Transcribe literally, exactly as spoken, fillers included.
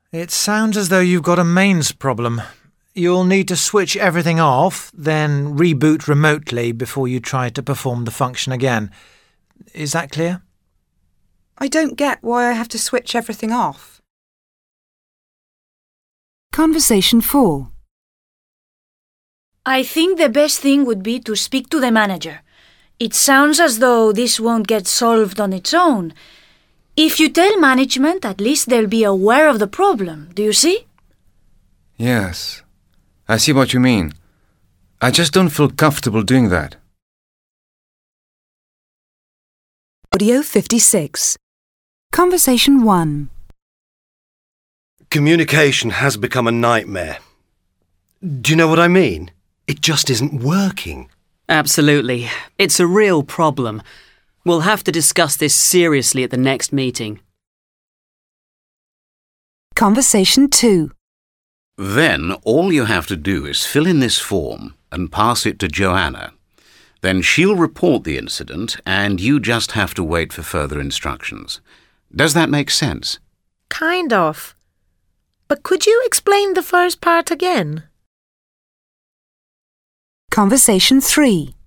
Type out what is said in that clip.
It sounds as though you've got a mains problem. You'll need to switch everything off, then reboot remotely before you try to perform the function again. Is that clear? I don't get why I have to switch everything off. Conversation four. I think the best thing would be to speak to the manager. It sounds as though this won't get solved on its own. If you tell management, at least they'll be aware of the problem. Do you see? Yes, I see what you mean. I just don't feel comfortable doing that. Audio fifty-six. Conversation one. Communication has become a nightmare. Do you know what I mean? It just isn't working. Absolutely. It's a real problem. We'll have to discuss this seriously at the next meeting. Conversation two. Then all you have to do is fill in this form and pass it to Joanna. Then she'll report the incident and you just have to wait for further instructions. Does that make sense? Kind of. But could you explain the first part again? Conversation three.